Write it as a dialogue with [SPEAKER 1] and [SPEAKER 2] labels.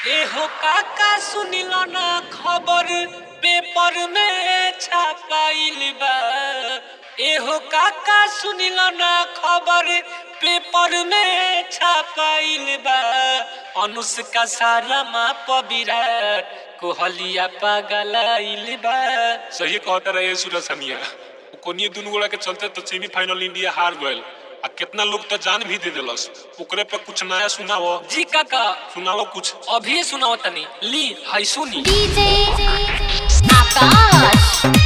[SPEAKER 1] एहो काका सुनिलो ना खबर पेपर में छापाइल बा। एहो काका सुनिलो ना खबर पेपर में छापाइल बा। अनुष्का शर्मा विराट कोहलिया पागलाइल बा।
[SPEAKER 2] सही कहता रहे सूरज सनिया कोनिए दुनु गोड़ा के चलते तो सेमीफाइनल इंडिया हार गयल आ कितना लोग तो जान भी दे दिलस। ओकरे पे कुछ नया सुनाओ
[SPEAKER 1] जी काका।
[SPEAKER 2] सुनाओ कुछ
[SPEAKER 1] अभी सुनाओ तनी ली हाय सुनी।
[SPEAKER 3] डीजे आकाश